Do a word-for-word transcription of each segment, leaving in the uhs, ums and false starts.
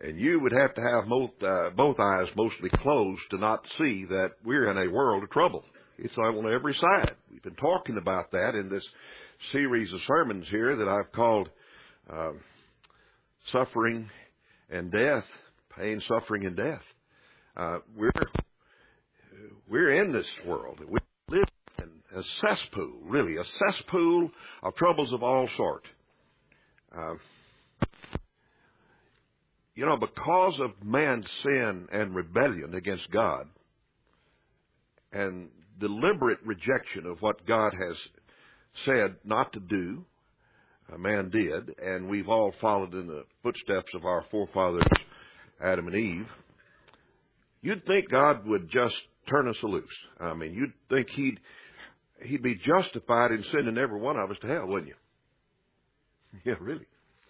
And you would have to have both, uh, both eyes mostly closed to not see that we're in a world of trouble. It's on every side. We've been talking about that in this series of sermons here that I've called uh, Suffering and Death, Pain, Suffering, and Death. Uh, we're we're in this world. We live in a cesspool, really, a cesspool of troubles of all sorts. Uh, you know, because of man's sin and rebellion against God and deliberate rejection of what God has said not to do, a man did, and we've all followed in the footsteps of our forefathers, Adam and Eve. You'd think God would just turn us loose. I mean, you'd think he'd he'd be justified in sending every one of us to hell, wouldn't you? Yeah, really.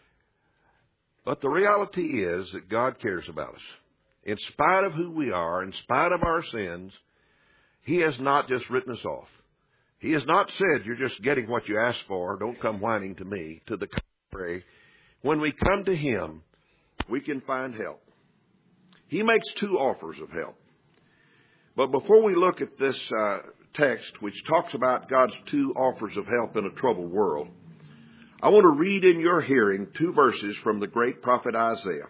But the reality is that God cares about us. In spite of who we are, in spite of our sins, He has not just written us off. He has not said, you're just getting what you asked for, don't come whining to me. To the contrary, when we come to Him, we can find help. He makes two offers of help. But before we look at this uh, text, which talks about God's two offers of help in a troubled world, I want to read in your hearing two verses from the great prophet Isaiah.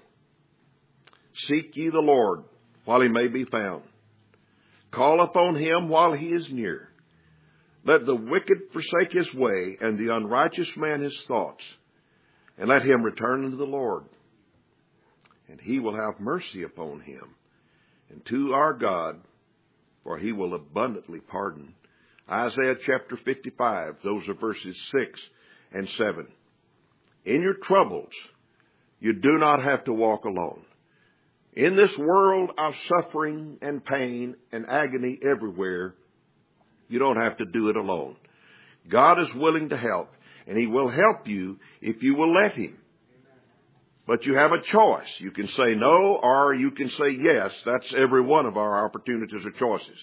Seek ye the Lord while He may be found. Call upon Him while He is near. Let the wicked forsake his way, and the unrighteous man his thoughts, and let him return unto the Lord. And He will have mercy upon him, and to our God, for He will abundantly pardon. Isaiah chapter fifty-five, those are verses six and seven. In your troubles, you do not have to walk alone. In this world of suffering and pain and agony everywhere, you don't have to do it alone. God is willing to help, and He will help you if you will let Him. But you have a choice. You can say no, or you can say yes. That's every one of our opportunities or choices.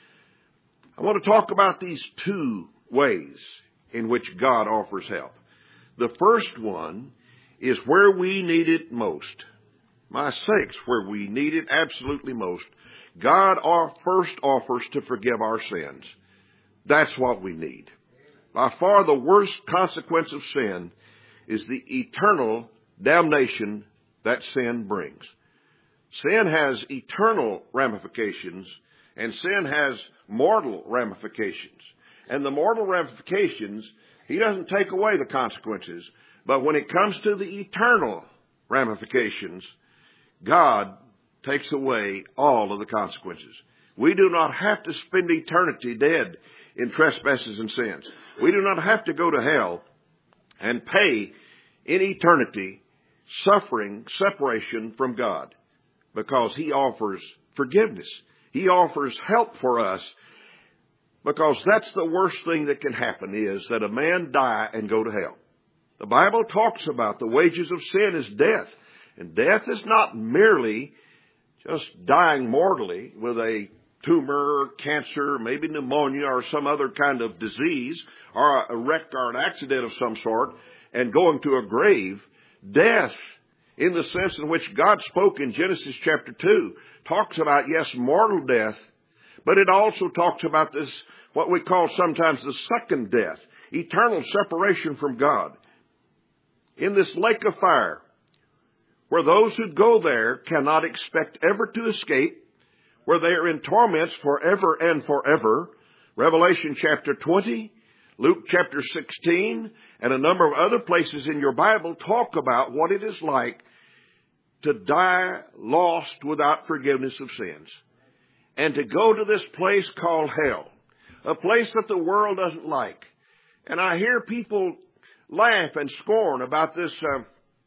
I want to talk about these two ways in which God offers help. The first one is where we need it most. My sakes, where we need it absolutely most. God first offers to forgive our sins. That's what we need. By far the worst consequence of sin is the eternal damnation that sin brings. Sin has eternal ramifications, and sin has mortal ramifications. And the mortal ramifications, He doesn't take away the consequences. But when it comes to the eternal ramifications, God takes away all of the consequences. We do not have to spend eternity dead in trespasses and sins. We do not have to go to hell and pay in eternity suffering, separation from God, because He offers forgiveness. He offers help for us, because that's the worst thing that can happen, is that a man die and go to hell. The Bible talks about the wages of sin is death. And death is not merely just dying mortally with a tumor, cancer, maybe pneumonia or some other kind of disease, or a wreck or an accident of some sort, and going to a grave. Death, in the sense in which God spoke in Genesis chapter two, talks about, yes, mortal death, but it also talks about this, what we call sometimes the second death, eternal separation from God. In this lake of fire, where those who go there cannot expect ever to escape, where they are in torments forever and forever. Revelation chapter twenty, Luke chapter sixteen, and a number of other places in your Bible talk about what it is like to die lost without forgiveness of sins, and to go to this place called hell, a place that the world doesn't like. And I hear people laugh and scorn about this uh,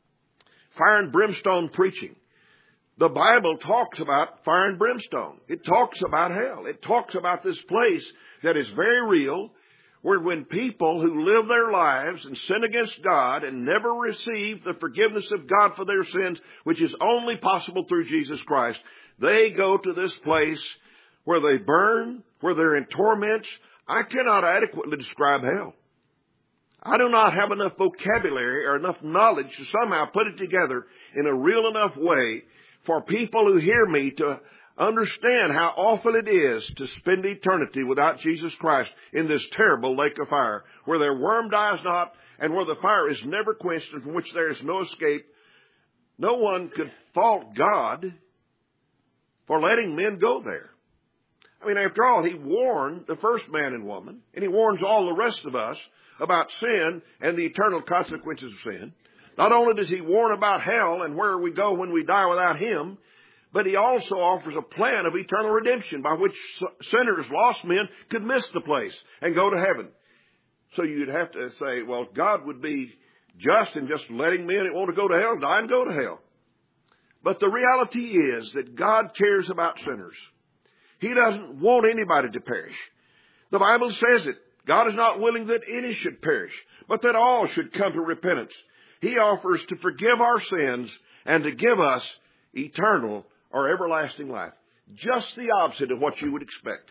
fire and brimstone preaching. The Bible talks about fire and brimstone. It talks about hell. It talks about this place that is very real, where when people who live their lives and sin against God and never receive the forgiveness of God for their sins, which is only possible through Jesus Christ, they go to this place where they burn, where they're in torments. I cannot adequately describe hell. I do not have enough vocabulary or enough knowledge to somehow put it together in a real enough way for people who hear me to understand how awful it is to spend eternity without Jesus Christ in this terrible lake of fire, where their worm dies not and where the fire is never quenched and from which there is no escape. No one could fault God for letting men go there. I mean, after all, He warned the first man and woman, and He warns all the rest of us about sin and the eternal consequences of sin. Not only does He warn about hell and where we go when we die without Him, but He also offers a plan of eternal redemption by which sinners, lost men, could miss the place and go to heaven. So you'd have to say, well, God would be just in just letting men that want to go to hell die and go to hell. But the reality is that God cares about sinners. He doesn't want anybody to perish. The Bible says it. God is not willing that any should perish, but that all should come to repentance. He offers to forgive our sins and to give us eternal or everlasting life. Just the opposite of what you would expect.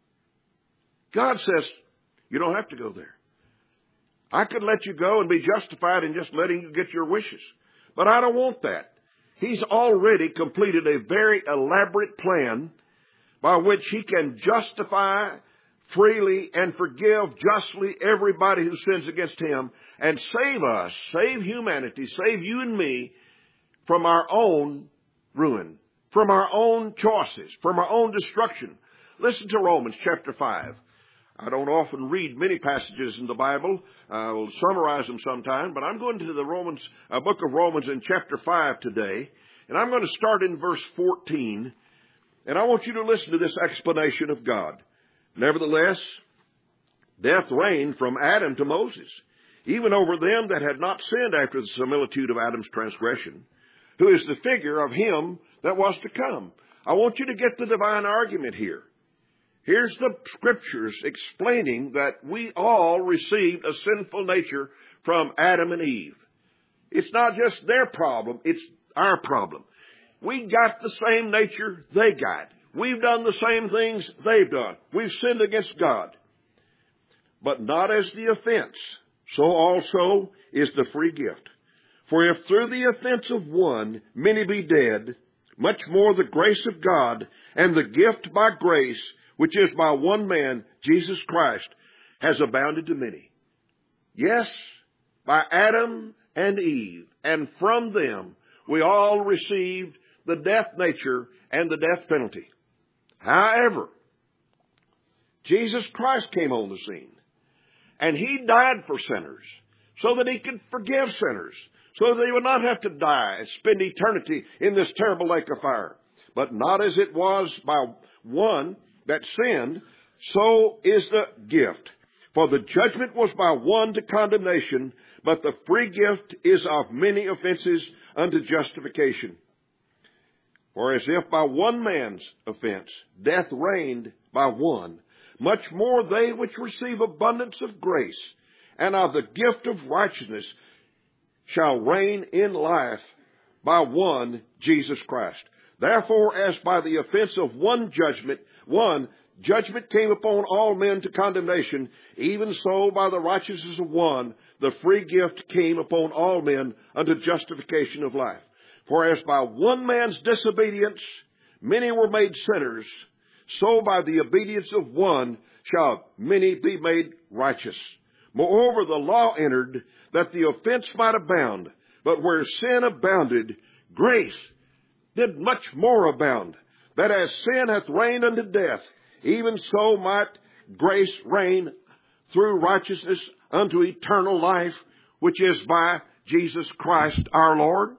God says, you don't have to go there. I could let you go and be justified in just letting you get your wishes. But I don't want that. He's already completed a very elaborate plan by which He can justify freely and forgive justly everybody who sins against Him and save us, save humanity, save you and me from our own ruin, from our own choices, from our own destruction. Listen to Romans chapter five. I don't often read many passages in the Bible. I will summarize them sometime, but I'm going to the Romans, uh, book of Romans in chapter five today, and I'm going to start in verse fourteen, and I want you to listen to this explanation of God. Nevertheless, death reigned from Adam to Moses, even over them that had not sinned after the similitude of Adam's transgression, who is the figure of Him that was to come. I want you to get the divine argument here. Here's the Scriptures explaining that we all received a sinful nature from Adam and Eve. It's not just their problem, it's our problem. We got the same nature they got. We've done the same things they've done. We've sinned against God. But not as the offense, so also is the free gift. For if through the offense of one many be dead, much more the grace of God and the gift by grace, which is by one man, Jesus Christ, has abounded to many. Yes, by Adam and Eve, and from them we all received the death nature and the death penalty. However, Jesus Christ came on the scene, and He died for sinners so that He could forgive sinners, so that they would not have to die and spend eternity in this terrible lake of fire. But not as it was by one that sinned, so is the gift. For the judgment was by one to condemnation, but the free gift is of many offenses unto justification. For as if by one man's offense death reigned by one, much more they which receive abundance of grace and of the gift of righteousness shall reign in life by one, Jesus Christ. Therefore, as by the offense of one judgment, one judgment came upon all men to condemnation, even so by the righteousness of one, the free gift came upon all men unto justification of life. For as by one man's disobedience many were made sinners, so by the obedience of one shall many be made righteous. Moreover, the law entered that the offense might abound, but where sin abounded, grace did much more abound, that as sin hath reigned unto death, even so might grace reign through righteousness unto eternal life, which is by Jesus Christ our Lord.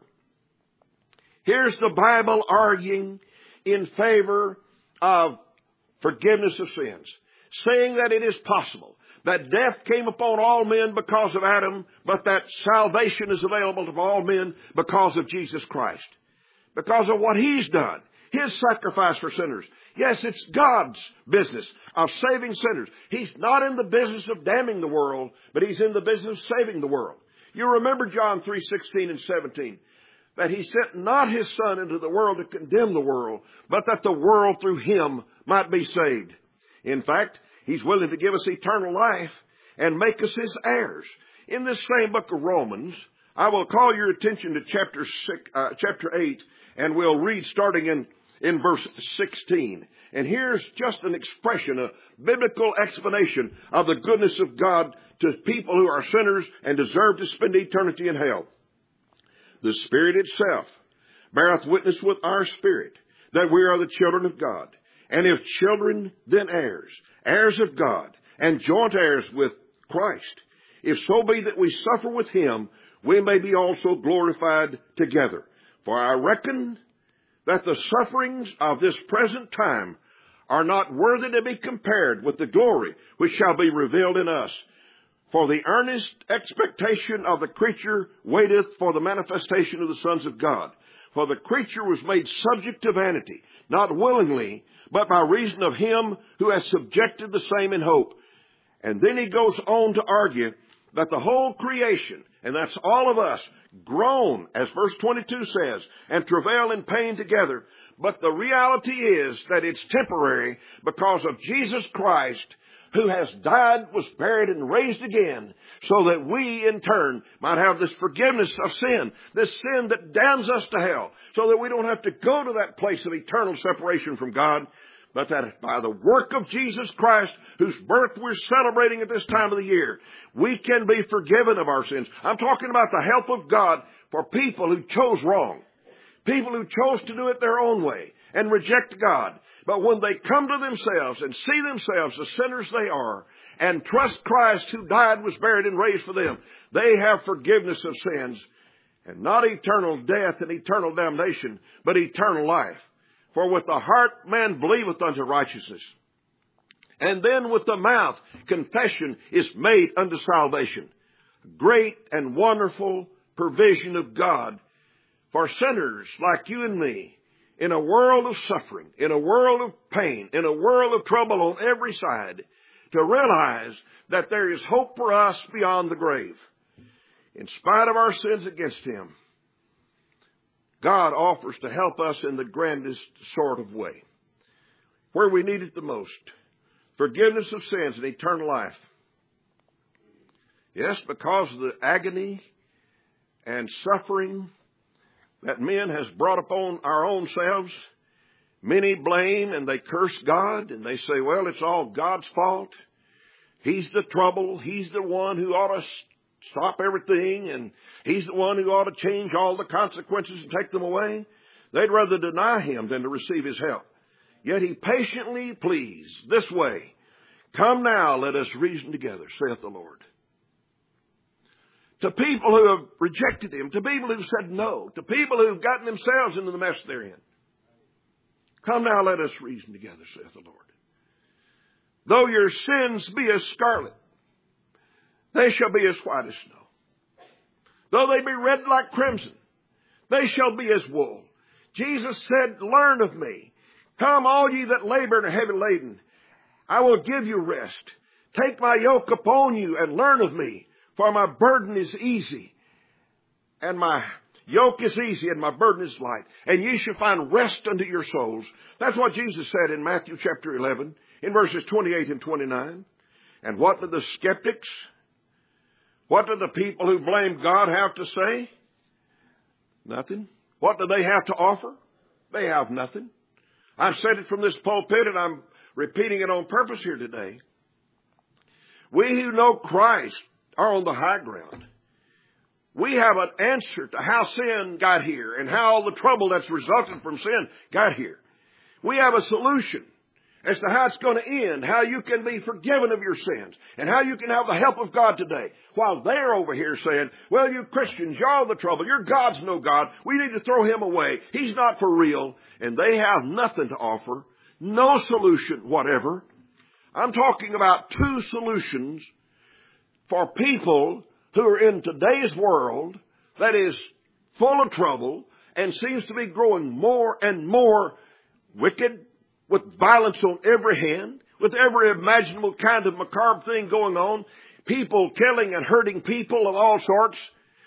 Here's the Bible arguing in favor of forgiveness of sins, saying that it is possible that death came upon all men because of Adam, but that salvation is available to all men because of Jesus Christ, because of what He's done, His sacrifice for sinners. Yes, it's God's business of saving sinners. He's not in the business of damning the world, but He's in the business of saving the world. You remember John three sixteen and seventeen. That He sent not His Son into the world to condemn the world, but that the world through Him might be saved. In fact, He's willing to give us eternal life and make us His heirs. In this same book of Romans, I will call your attention to chapter six, uh, chapter eight, and we'll read starting in, in verse sixteen. And here's just an expression, a biblical explanation of the goodness of God to people who are sinners and deserve to spend eternity in hell. The Spirit itself beareth witness with our spirit that we are the children of God. And if children, then heirs, heirs of God, and joint heirs with Christ, if so be that we suffer with him, we may be also glorified together. For I reckon that the sufferings of this present time are not worthy to be compared with the glory which shall be revealed in us. For the earnest expectation of the creature waiteth for the manifestation of the sons of God. For the creature was made subject to vanity, not willingly, but by reason of him who has subjected the same in hope. And then he goes on to argue that the whole creation, and that's all of us, groan, as verse twenty-two says, and travail in pain together. But the reality is that it's temporary because of Jesus Christ, who has died, was buried, and raised again, so that we in turn might have this forgiveness of sin, this sin that damns us to hell, so that we don't have to go to that place of eternal separation from God, but that by the work of Jesus Christ, whose birth we're celebrating at this time of the year, we can be forgiven of our sins. I'm talking about the help of God for people who chose wrong, people who chose to do it their own way and reject God. But when they come to themselves and see themselves the sinners they are and trust Christ who died, was buried, and raised for them, they have forgiveness of sins, and not eternal death and eternal damnation, but eternal life. For with the heart man believeth unto righteousness, and then with the mouth confession is made unto salvation. Great and wonderful provision of God for sinners like you and me, in a world of suffering, in a world of pain, in a world of trouble on every side, to realize that there is hope for us beyond the grave. In spite of our sins against him, God offers to help us in the grandest sort of way, where we need it the most. Forgiveness of sins and eternal life. Yes, because of the agony and suffering that men has brought upon our own selves, many blame and they curse God, and they say, well, it's all God's fault. He's the trouble. He's the one who ought to stop everything, and he's the one who ought to change all the consequences and take them away. They'd rather deny him than to receive his help. Yet he patiently pleads this way, come now, let us reason together, saith the Lord. To people who have rejected him, to people who've said no, to people who've gotten themselves into the mess they're in. Come now, let us reason together, saith the Lord. Though your sins be as scarlet, they shall be as white as snow. Though they be red like crimson, they shall be as wool. Jesus said, learn of me. Come, all ye that labor and are heavy laden, I will give you rest. Take my yoke upon you and learn of me, for my burden is easy, and my yoke is easy, and my burden is light. And ye shall find rest unto your souls. That's what Jesus said in Matthew chapter eleven, in verses twenty-eight and twenty-nine. And what did the skeptics, what do the people who blame God have to say? Nothing. What do they have to offer? They have nothing. I've said it from this pulpit, and I'm repeating it on purpose here today. We who know Christ are on the high ground. We have an answer to how sin got here and how all the trouble that's resulted from sin got here. We have a solution as to how it's going to end, how you can be forgiven of your sins, and how you can have the help of God today. While they're over here saying, well, you Christians, you're all the trouble. Your God's no God. We need to throw him away. He's not for real. And they have nothing to offer. No solution whatever. I'm talking about two solutions for people who are in today's world that is full of trouble and seems to be growing more and more wicked, with violence on every hand, with every imaginable kind of macabre thing going on, people killing and hurting people of all sorts,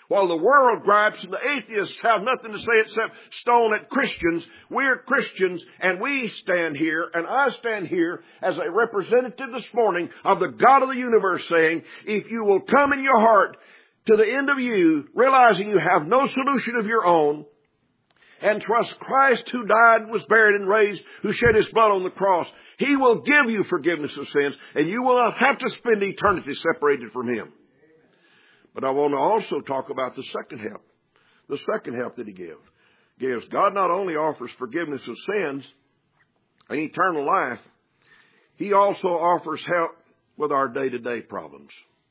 While the world gripes and the atheists have nothing to say except stone at Christians, we're Christians, and we stand here, and I stand here as a representative this morning of the God of the universe, saying, if you will come in your heart to the end of you, realizing you have no solution of your own, and trust Christ who died, was buried, and raised, who shed His blood on the cross, He will give you forgiveness of sins, and you will not have to spend eternity separated from Him. But I want to also talk about the second help. The second help that He gives. gives. God not only offers forgiveness of sins and eternal life, He also offers help with our day-to-day problems.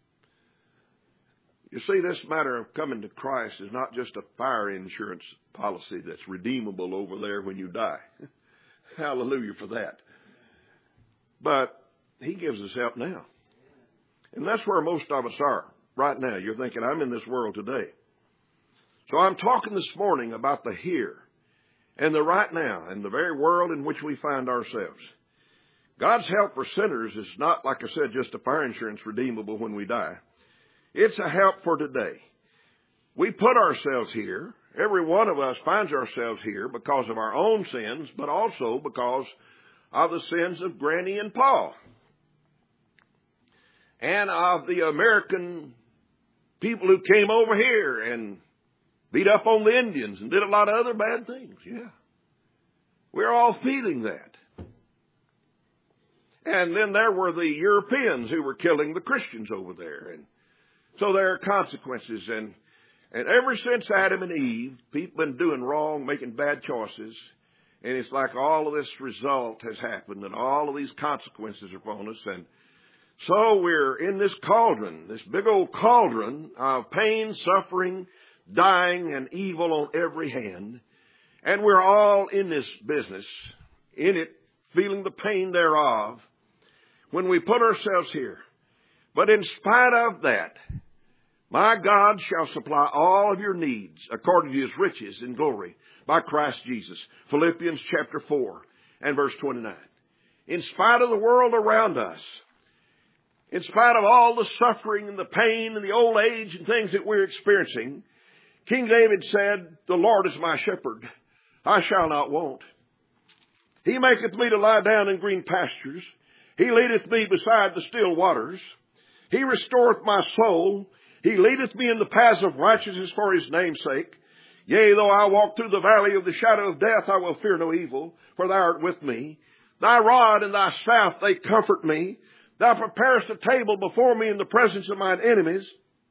You see, this matter of coming to Christ is not just a fire insurance policy that's redeemable over there when you die. Hallelujah for that. But He gives us help now. And that's where most of us are. Right now, you're thinking, I'm in this world today. So I'm talking this morning about the here and the right now and the very world in which we find ourselves. God's help for sinners is not, like I said, just a fire insurance redeemable when we die. It's a help for today. We put ourselves here. Every one of us finds ourselves here because of our own sins, but also because of the sins of Granny and Paul and of the American people who came over here and beat up on the Indians and did a lot of other bad things. Yeah. We're all feeling that. And then there were the Europeans who were killing the Christians over there. And so there are consequences. And, and ever since Adam and Eve, people have been doing wrong, making bad choices. And it's like all of this result has happened and all of these consequences are upon us. And so we're in this cauldron, this big old cauldron of pain, suffering, dying, and evil on every hand. And we're all in this business, in it, feeling the pain thereof, when we put ourselves here. But in spite of that, my God shall supply all of your needs according to His riches in glory by Christ Jesus. Philippians chapter four and verse twenty-nine. In spite of the world around us, in spite of all the suffering and the pain and the old age and things that we're experiencing, King David said, the Lord is my shepherd. I shall not want. He maketh me to lie down in green pastures. He leadeth me beside the still waters. He restoreth my soul. He leadeth me in the paths of righteousness for His name's sake. Yea, though I walk through the valley of the shadow of death, I will fear no evil, for Thou art with me. Thy rod and Thy staff, they comfort me. Thou preparest a table before me in the presence of mine enemies.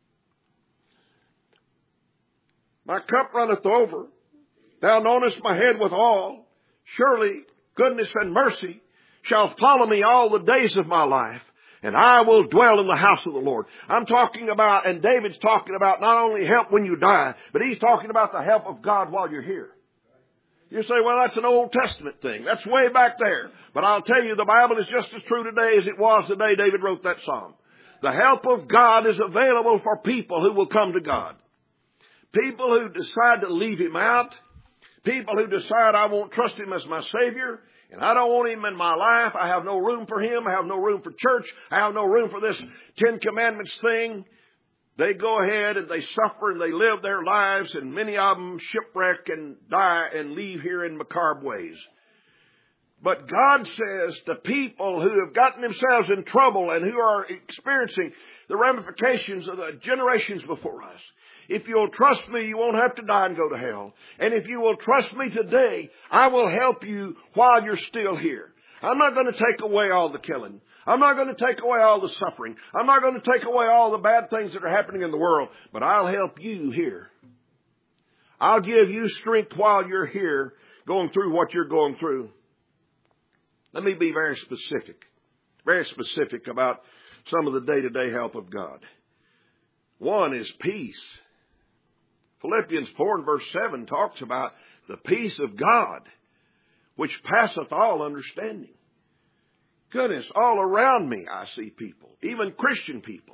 My cup runneth over. Thou anointest my head with oil. Surely goodness and mercy shall follow me all the days of my life, and I will dwell in the house of the Lord. I'm talking about, and David's talking about not only help when you die, but he's talking about the help of God while you're here. You say, well, that's an Old Testament thing. That's way back there. But I'll tell you, the Bible is just as true today as it was the day David wrote that psalm. The help of God is available for people who will come to God. People who decide to leave Him out. People who decide I won't trust Him as my Savior. And I don't want Him in my life. I have no room for Him. I have no room for church. I have no room for this Ten Commandments thing. They go ahead and they suffer and they live their lives, and many of them shipwreck and die and leave here in macabre ways. But God says to people who have gotten themselves in trouble and who are experiencing the ramifications of the generations before us, if you'll trust me, you won't have to die and go to hell. And if you will trust me today, I will help you while you're still here. I'm not going to take away all the killing. I'm not going to take away all the suffering. I'm not going to take away all the bad things that are happening in the world. But I'll help you here. I'll give you strength while you're here going through what you're going through. Let me be very specific. Very specific about some of the day-to-day help of God. One is peace. Philippians four and verse seven talks about the peace of God, which passeth all understanding. Goodness, all around me I see people, even Christian people,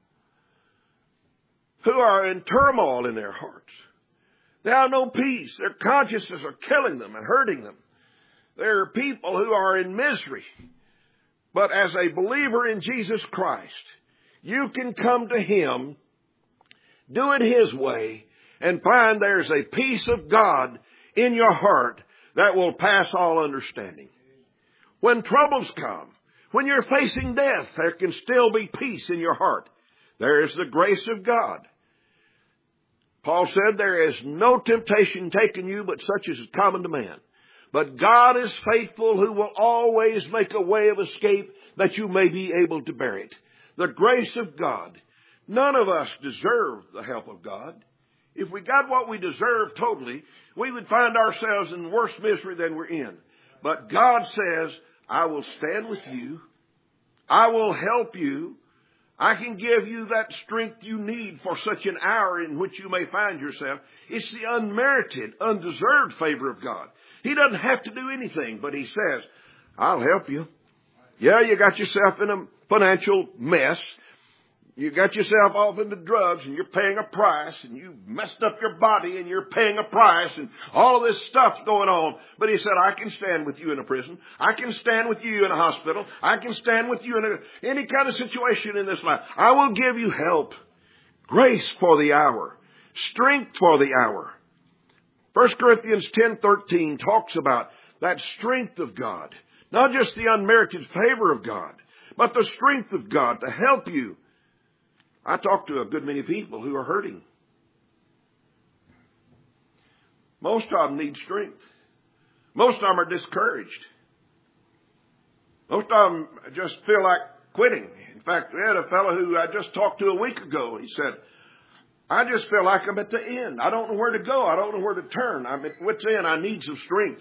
who are in turmoil in their hearts. They have no peace. Their consciences are killing them and hurting them. There are people who are in misery. But as a believer in Jesus Christ, you can come to Him Do it His way and find there's a peace of God in your heart that will pass all understanding. When troubles come, when you're facing death, there can still be peace in your heart. There is the grace of God. Paul said, there is no temptation taken you but such as is common to man. But God is faithful, who will always make a way of escape that you may be able to bear it. The grace of God. None of us deserve the help of God. If we got what we deserve totally, we would find ourselves in worse misery than we're in. But God says, I will stand with you. I will help you. I can give you that strength you need for such an hour in which you may find yourself. It's the unmerited, undeserved favor of God. He doesn't have to do anything, but He says, I'll help you. Yeah, you got yourself in a financial mess. You got yourself off into drugs and you're paying a price, and you messed up your body and you're paying a price, and all of this stuff's going on. But He said, I can stand with you in a prison. I can stand with you in a hospital. I can stand with you in a, any kind of situation in this life. I will give you help, grace for the hour, strength for the hour. First Corinthians ten thirteen talks about that strength of God. Not just the unmerited favor of God, but the strength of God to help you. I talk to a good many people who are hurting. Most of them need strength. Most of them are discouraged. Most of them just feel like quitting. In fact, we had a fellow who I just talked to a week ago. He said, I just feel like I'm at the end. I don't know where to go. I don't know where to turn. I'm at wit's end. I need some strength.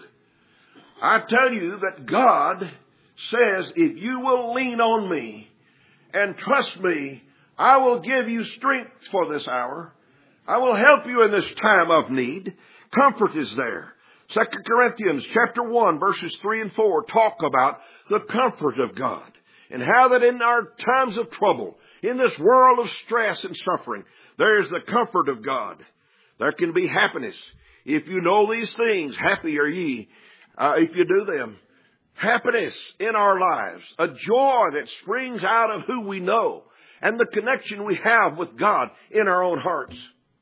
I tell you that God says, if you will lean on me and trust me, I will give you strength for this hour. I will help you in this time of need. Comfort is there. Second Corinthians chapter one, verses three and four talk about the comfort of God, and how that in our times of trouble, in this world of stress and suffering, there is the comfort of God. There can be happiness. If you know these things, happy are ye uh, if you do them. Happiness in our lives, a joy that springs out of who we know, and the connection we have with God in our own hearts.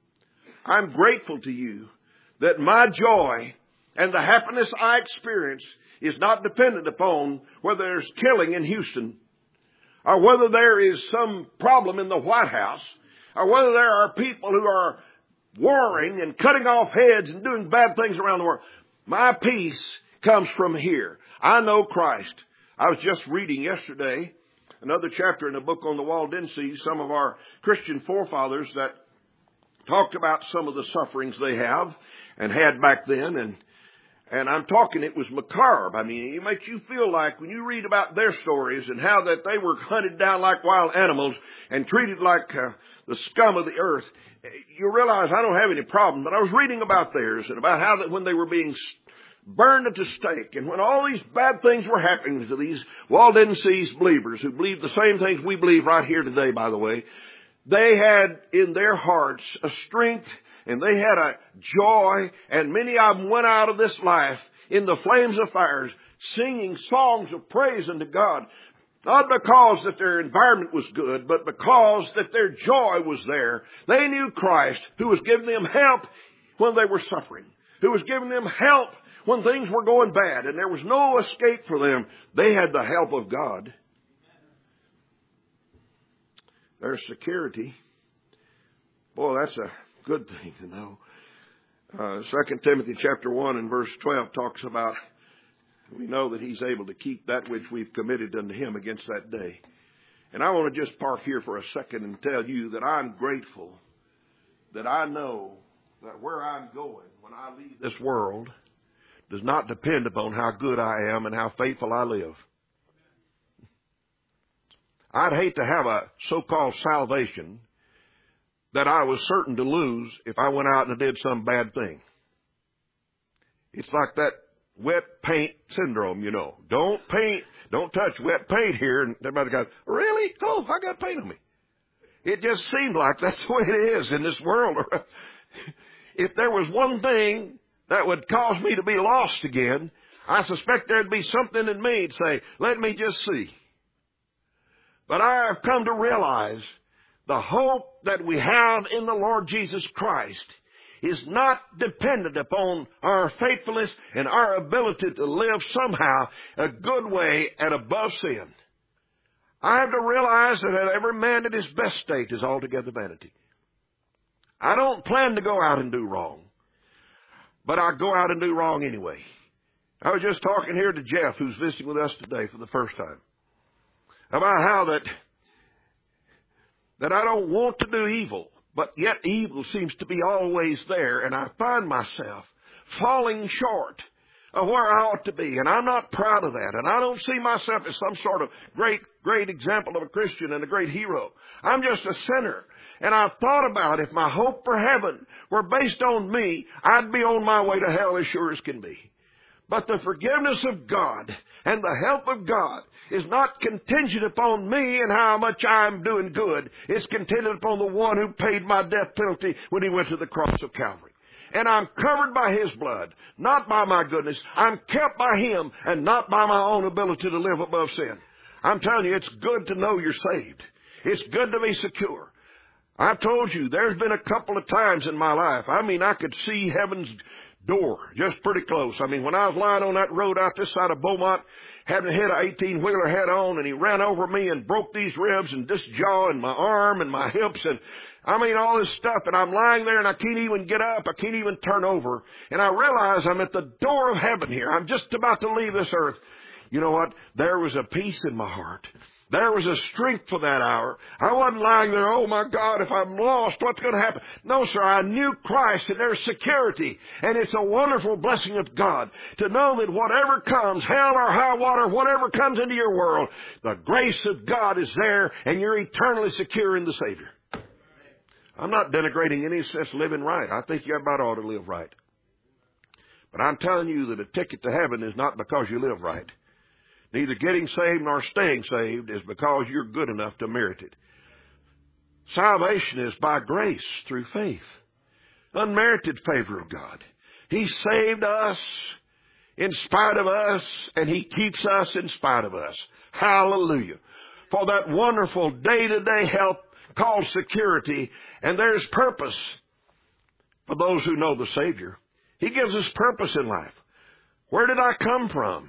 I'm grateful to you that my joy and the happiness I experience is not dependent upon whether there's killing in Houston, or whether there is some problem in the White House, or whether there are people who are warring and cutting off heads and doing bad things around the world. My peace comes from here. I know Christ. I was just reading yesterday another chapter in the book on the Waldenses, some of our Christian forefathers that talked about some of the sufferings they have and had back then. And and I'm talking, it was macabre. I mean, it makes you feel like when you read about their stories and how that they were hunted down like wild animals and treated like uh, the scum of the earth, you realize I don't have any problem. But I was reading about theirs and about how that when they were being burned at the stake, and when all these bad things were happening to these Waldenses believers who believe the same things we believe right here today, by the way, they had in their hearts a strength, and they had a joy, and many of them went out of this life in the flames of fires singing songs of praise unto God, not because that their environment was good, but because that their joy was there. They knew Christ, who was giving them help when they were suffering, who was giving them help when things were going bad and there was no escape for them. They had the help of God. There's security. Boy, that's a good thing to know. Uh, Second Timothy chapter one and verse twelve talks about, we know that He's able to keep that which we've committed unto Him against that day. And I want to just park here for a second and tell you that I'm grateful that I know that where I'm going when I leave this world does not depend upon how good I am and how faithful I live. I'd hate to have a so-called salvation that I was certain to lose if I went out and did some bad thing. It's like that wet paint syndrome, you know. Don't paint, don't touch wet paint here. And everybody goes, really? Oh, I got paint on me. It just seemed like that's the way it is in this world. If there was one thing that would cause me to be lost again, I suspect there'd be something in me to say, let me just see. But I have come to realize The hope that we have in the Lord Jesus Christ is not dependent upon our faithfulness and our ability to live somehow a good way and above sin. I have to realize that every man at his best state is altogether vanity. I don't plan to go out and do wrong, but I go out and do wrong anyway. I was just talking here to Jeff, who's visiting with us today for the first time, about how that, that I don't want to do evil, but yet evil seems to be always there, and I find myself falling short of where I ought to be, and I'm not proud of that, and I don't see myself as some sort of great, great example of a Christian and a great hero. I'm just a sinner, and I've thought about if my hope for heaven were based on me, I'd be on my way to hell as sure as can be. But the forgiveness of God and the help of God is not contingent upon me and how much I'm doing good. It's contingent upon the one who paid my death penalty when he went to the cross of Calvary. And I'm covered by his blood, not by my goodness. I'm kept by him and not by my own ability to live above sin. I'm telling you, it's good to know you're saved. It's good to be secure. I've told you, there's been a couple of times in my life, I mean, I could see heaven's door just pretty close. I mean, when I was lying on that road out this side of Beaumont, having hit an eighteen-wheeler head on, and he ran over me and broke these ribs and this jaw and my arm and my hips and, I mean, all this stuff, and I'm lying there and I can't even get up. I can't even turn over. And I realize I'm at the door of heaven here. I'm just about to leave this earth. You know what? There was a peace in my heart. There was a strength for that hour. I wasn't lying there, oh my God, if I'm lost, what's going to happen? No, sir, I knew Christ and there's security. And it's a wonderful blessing of God to know that whatever comes, hell or high water, whatever comes into your world, the grace of God is there and you're eternally secure in the Savior. I'm not denigrating any sense of living right. I think you about ought to live right. But I'm telling you that a ticket to heaven is not because you live right. Neither getting saved nor staying saved is because you're good enough to merit it. Salvation is by grace through faith. Unmerited favor of God. He saved us in spite of us, and He keeps us in spite of us. Hallelujah. For that wonderful day-to-day help called security, and there's purpose for those who know the Savior. He gives us purpose in life. Where did I come from?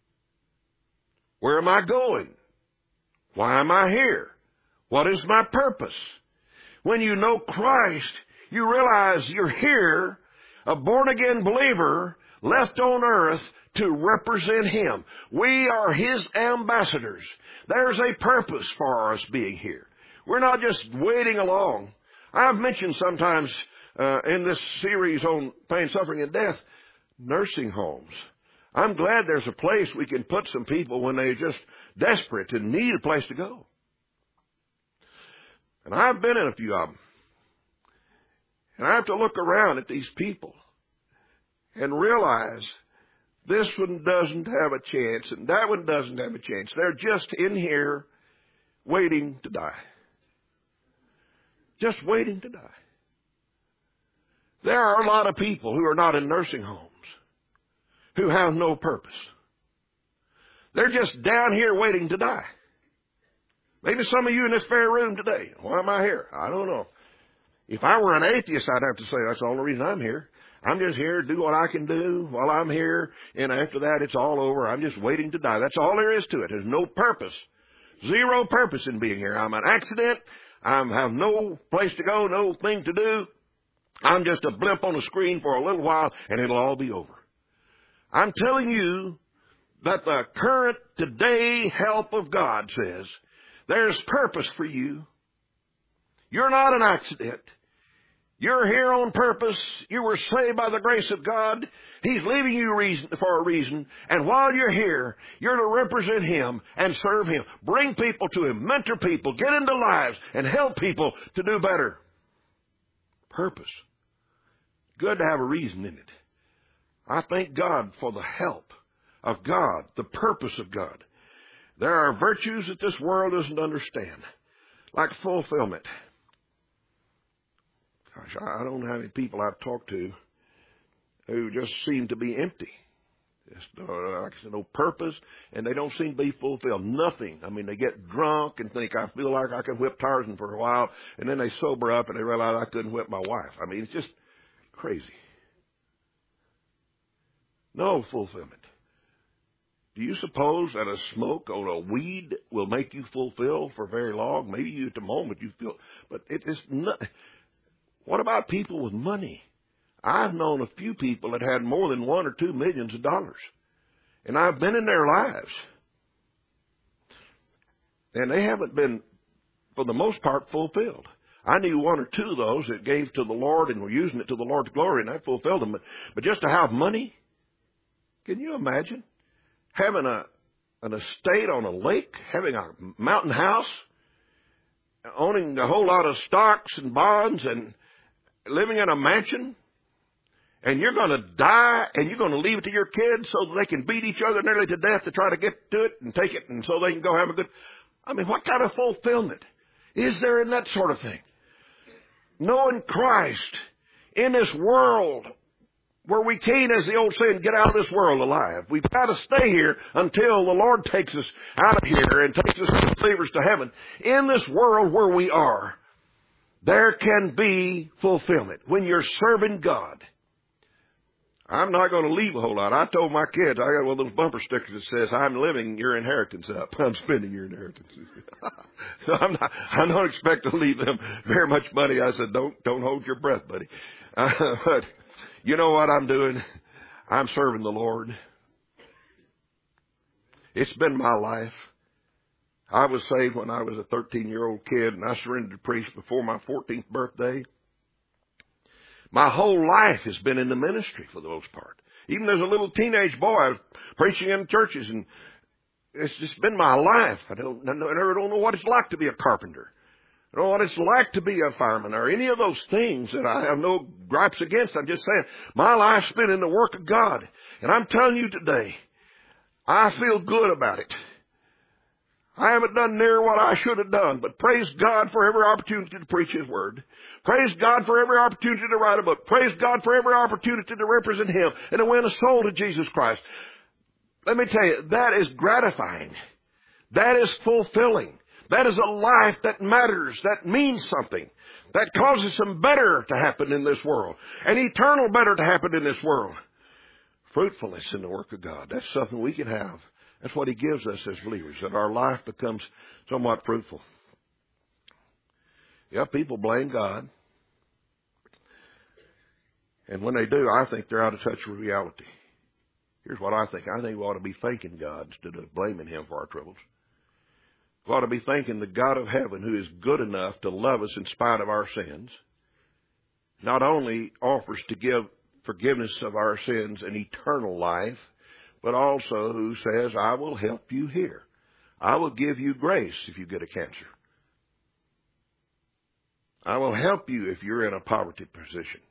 Where am I going? Why am I here? What is my purpose? When you know Christ, you realize you're here, a born-again believer, left on earth to represent Him. We are His ambassadors. There's a purpose for us being here. We're not just waiting along. I've mentioned sometimes uh, in this series on pain, suffering, and death, nursing homes. I'm glad there's a place we can put some people when they're just desperate and need a place to go. And I've been in a few of them. And I have to look around at these people and realize this one doesn't have a chance and that one doesn't have a chance. They're just in here waiting to die. Just waiting to die. There are a lot of people who are not in nursing homes, who have no purpose. They're just down here waiting to die. Maybe some of you in this very room today. Why am I here? I don't know. If I were an atheist, I'd have to say that's the only reason I'm here. I'm just here to do what I can do while I'm here, and after that it's all over. I'm just waiting to die. That's all there is to it. There's no purpose. Zero purpose in being here. I'm an accident. I have no place to go, no thing to do. I'm just a blimp on the screen for a little while, and it'll all be over. I'm telling you that the current today help of God says there's purpose for you. You're not an accident. You're here on purpose. You were saved by the grace of God. He's leaving you reason, for a reason. And while you're here, you're to represent Him and serve Him. Bring people to Him. Mentor people. Get into lives and help people to do better. Purpose. Good to have a reason in it. I thank God for the help of God, the purpose of God. There are virtues that this world doesn't understand, like fulfillment. Gosh, I don't know how many people I've talked to who just seem to be empty. Just, uh, like I said, no purpose, and they don't seem to be fulfilled. Nothing. I mean, they get drunk and think, I feel like I can whip Tarzan for a while, and then they sober up and they realize I couldn't whip my wife. I mean, it's just crazy. No fulfillment. Do you suppose that a smoke on a weed will make you fulfilled for very long? Maybe you at the moment you feel, but it is not. What about people with money? I've known a few people that had more than one or two millions of dollars. And I've been in their lives. And they haven't been, for the most part, fulfilled. I knew one or two of those that gave to the Lord and were using it to the Lord's glory, and that fulfilled them. But, but just to have money, can you imagine? Having a an estate on a lake, having a mountain house, owning a whole lot of stocks and bonds, and living in a mansion, and you're going to die, and you're going to leave it to your kids so that they can beat each other nearly to death to try to get to it and take it, and so they can go have a good... I mean, what kind of fulfillment is there in that sort of thing? Knowing Christ in this world where we can't, as the old saying, get out of this world alive. We've got to stay here until the Lord takes us out of here and takes us as believers to heaven. In this world where we are, there can be fulfillment when you're serving God. I'm not going to leave a whole lot. I told my kids, I got one of those bumper stickers that says, I'm living your inheritance up. I'm spending your inheritance. So I'm not, I don't expect to leave them very much money. I said, don't, don't hold your breath, buddy. Uh, but you know what I'm doing? I'm serving the Lord. It's been my life. I was saved when I was a thirteen-year-old kid, and I surrendered to priest before my fourteenth birthday. My whole life has been in the ministry for the most part. Even as a little teenage boy, I was preaching in churches, and it's just been my life. I don't, I never don't know what it's like to be a carpenter. I don't know what it's like to be a fireman or any of those things that I have no gripes against. I'm just saying my life's been in the work of God. And I'm telling you today, I feel good about it. I haven't done near what I should have done, but praise God for every opportunity to preach His Word. Praise God for every opportunity to write a book. Praise God for every opportunity to represent Him and to win a soul to Jesus Christ. Let me tell you, that is gratifying. That is fulfilling. That is a life that matters, that means something, that causes some better to happen in this world, an eternal better to happen in this world. Fruitfulness in the work of God. That's something we can have. That's what He gives us as believers, that our life becomes somewhat fruitful. Yeah, people blame God. And when they do, I think they're out of touch with reality. Here's what I think. I think we ought to be thanking God instead of blaming Him for our troubles. We ought to be thanking the God of heaven, who is good enough to love us in spite of our sins. Not only offers to give forgiveness of our sins and eternal life, but also who says, I will help you here. I will give you grace if you get a cancer. I will help you if you're in a poverty position.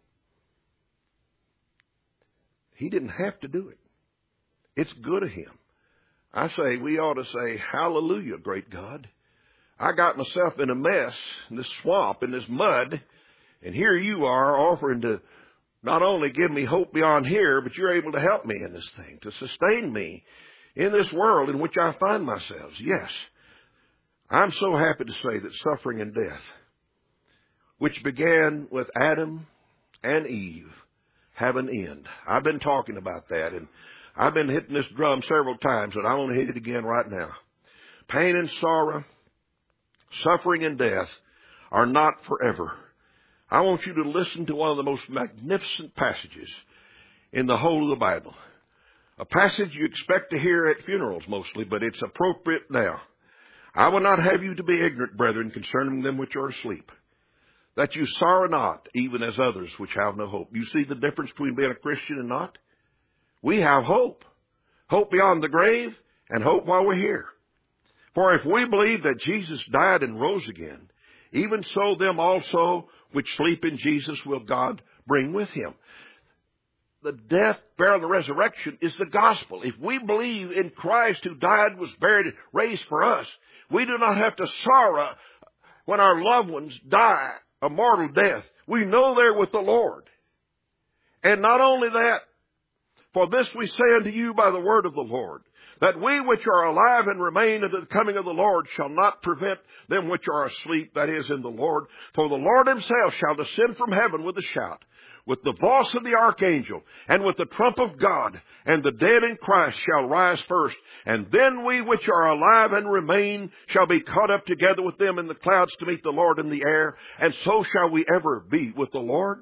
He didn't have to do it. It's good of Him. I say we ought to say, hallelujah, great God. I got myself in a mess, in this swamp, in this mud, and here you are offering to not only give me hope beyond here, but you're able to help me in this thing, to sustain me in this world in which I find myself. Yes, I'm so happy to say that suffering and death, which began with Adam and Eve, have an end. I've been talking about that, and I've been hitting this drum several times, and I want to hit it again right now. Pain and sorrow, suffering and death are not forever. I want you to listen to one of the most magnificent passages in the whole of the Bible. A passage you expect to hear at funerals mostly, but it's appropriate now. I will not have you to be ignorant, brethren, concerning them which are asleep, that you sorrow not, even as others which have no hope. You see the difference between being a Christian and not? We have hope. Hope beyond the grave and hope while we're here. For if we believe that Jesus died and rose again, even so them also which sleep in Jesus will God bring with Him. The death, burial, and the resurrection is the gospel. If we believe in Christ who died, was buried, and raised for us, we do not have to sorrow when our loved ones die a mortal death. We know they're with the Lord. And not only that, For this we say unto you by the word of the Lord, that we which are alive and remain unto the coming of the Lord shall not prevent them which are asleep, that is, in the Lord. For the Lord himself shall descend from heaven with a shout, with the voice of the archangel, and with the trump of God, and the dead in Christ shall rise first. And then we which are alive and remain shall be caught up together with them in the clouds to meet the Lord in the air, and so shall we ever be with the Lord.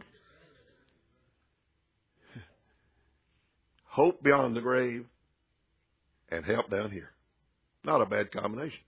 Hope beyond the grave and help down here. Not a bad combination.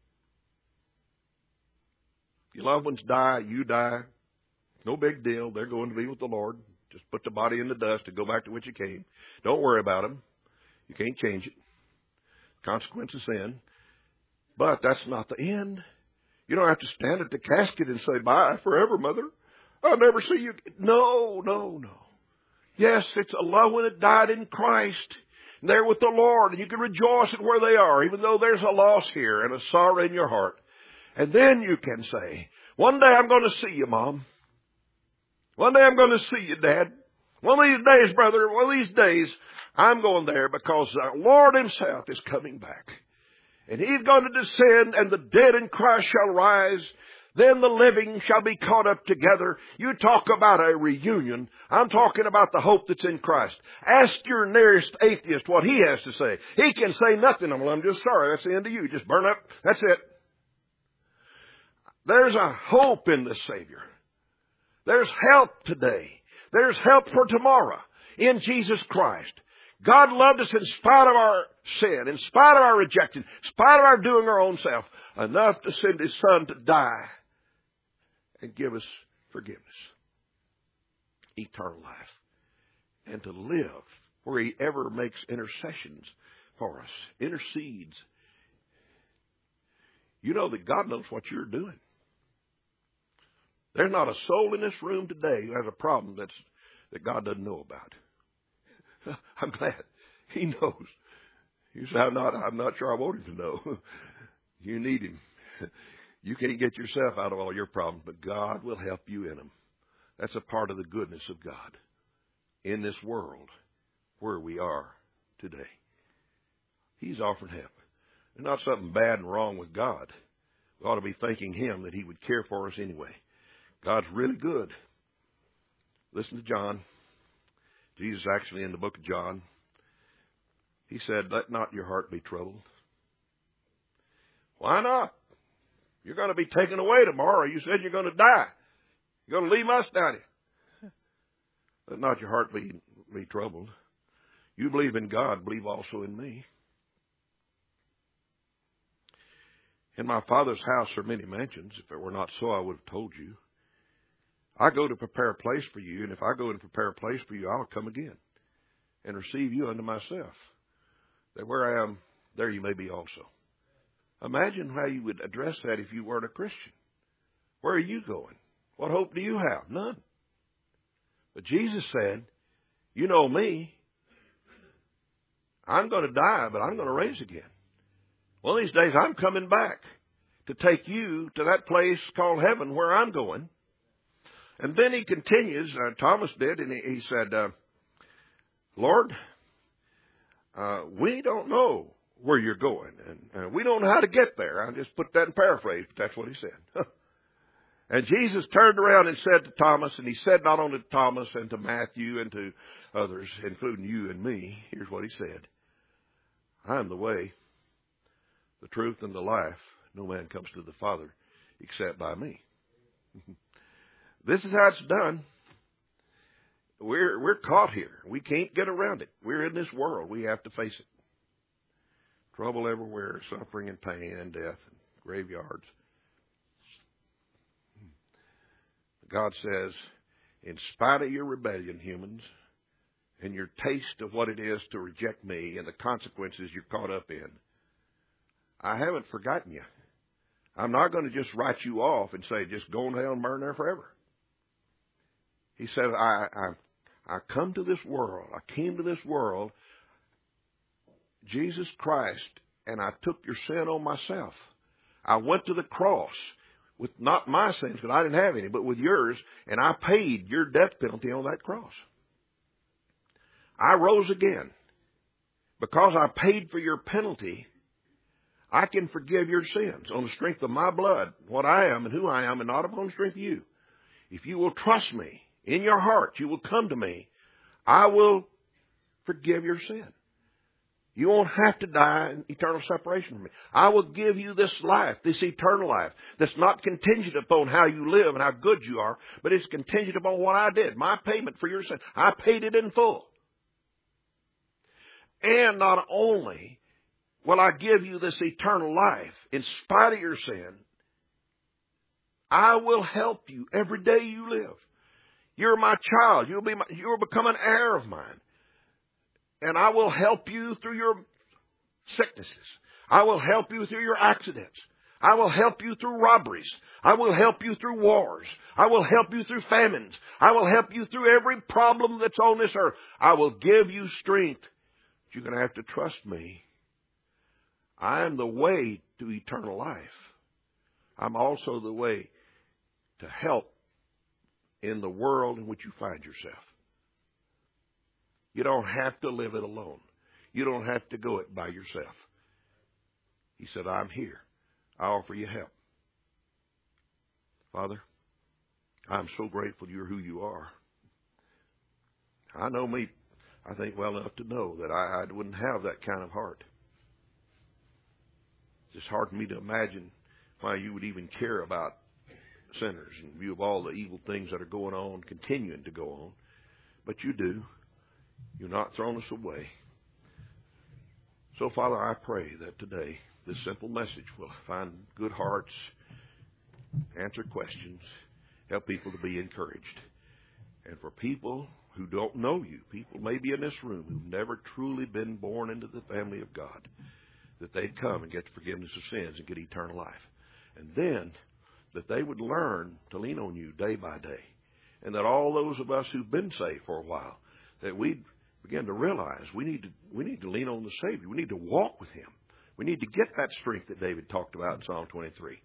Your loved ones die, you die. No big deal. They're going to be with the Lord. Just put the body in the dust and go back to which you came. Don't worry about them. You can't change it. Consequence of sin. But that's not the end. You don't have to stand at the casket and say, bye forever, mother. I'll never see you. No, no, no. Yes, it's a loved one that died in Christ. And they're with the Lord, and you can rejoice at where they are, even though there's a loss here and a sorrow in your heart. And then you can say, one day I'm going to see you, Mom. One day I'm going to see you, Dad. One of these days, brother, one of these days, I'm going there because the Lord himself is coming back. And he's going to descend, and the dead in Christ shall rise. Then the living shall be caught up together. You talk about a reunion. I'm talking about the hope that's in Christ. Ask your nearest atheist what he has to say. He can say nothing. Well, I'm just sorry. That's the end of you. Just burn up. That's it. There's a hope in the Savior. There's help today. There's help for tomorrow in Jesus Christ. God loved us in spite of our sin, in spite of our rejection, in spite of our doing our own self, enough to send his Son to die and give us forgiveness, eternal life, and to live where he ever makes intercessions for us, intercedes. You know that God knows what you're doing. There's not a soul in this room today who has a problem that's, that God doesn't know about. I'm glad he knows. You say, I'm not, I'm not sure I want him to know. You need him. You can't get yourself out of all your problems, but God will help you in them. That's a part of the goodness of God in this world where we are today. He's offering help. There's not something bad and wrong with God. We ought to be thanking him that he would care for us anyway. God's really good. Listen to John. Jesus actually in the book of John. He said, let not your heart be troubled. Why not? You're going to be taken away tomorrow. You said you're going to die. You're going to leave us down here. Let not your heart be, be troubled. You believe in God, believe also in me. In my Father's house are many mansions. If it were not so, I would have told you. I go to prepare a place for you, and if I go and prepare a place for you, I'll come again and receive you unto myself, that where I am, there you may be also. Imagine how you would address that if you weren't a Christian. Where are you going? What hope do you have? None. But Jesus said, you know me. I'm going to die, but I'm going to raise again. One of these days, I'm coming back to take you to that place called heaven where I'm going. And then he continues, uh, Thomas did, and he, he said, uh, Lord, uh, we don't know where you're going, and uh, we don't know how to get there. I just put that in paraphrase, but that's what he said. And Jesus turned around and said to Thomas, and he said not only to Thomas and to Matthew and to others, including you and me, here's what he said. I am the way, the truth, and the life. No man comes to the Father except by me. This is how it's done. We're, we're caught here. We can't get around it. We're in this world. We have to face it. Trouble everywhere, suffering and pain and death and graveyards. God says, in spite of your rebellion, humans, and your taste of what it is to reject me and the consequences you're caught up in, I haven't forgotten you. I'm not going to just write you off and say, just go to hell and burn there forever. He said, I, I, I come to this world. I came to this world, Jesus Christ, and I took your sin on myself. I went to the cross with not my sins, because I didn't have any, but with yours, and I paid your death penalty on that cross. I rose again. because I paid for your penalty, I can forgive your sins on the strength of my blood, what I am and who I am, and not upon the strength of you. If you will trust me in your heart, you will come to me, I will forgive your sin. You won't have to die in eternal separation from me. I will give you this life, this eternal life, that's not contingent upon how you live and how good you are, but it's contingent upon what I did, my payment for your sin. I paid it in full. And not only will I give you this eternal life in spite of your sin, I will help you every day you live. You're my child. You'll be my, you'll become an heir of mine. And I will help you through your sicknesses. I will help you through your accidents. I will help you through robberies. I will help you through wars. I will help you through famines. I will help you through every problem that's on this earth. I will give you strength. But you're going to have to trust me. I am the way to eternal life. I'm also the way to help in the world in which you find yourself. You don't have to live it alone. You don't have to go it by yourself. He said, I'm here. I offer you help. Father, I'm so grateful you're who you are. I know me, I think well enough to know that I, I wouldn't have that kind of heart. It's hard for me to imagine why you would even care about sinners in view of all the evil things that are going on, continuing to go on. But you do. You're not throwing us away. So, Father, I pray that today this simple message will find good hearts, answer questions, help people to be encouraged. And for people who don't know you, people maybe in this room who've never truly been born into the family of God, that they'd come and get the forgiveness of sins and get eternal life. And then that they would learn to lean on you day by day. And that all those of us who've been saved for a while, that we'd begin to realize we need to, we need to lean on the Savior. We need to walk with Him. We need to get that strength that David talked about in Psalm twenty-three.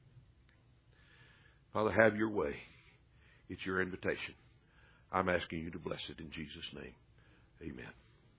Father, have your way. It's your invitation. I'm asking you to bless it in Jesus' name. Amen.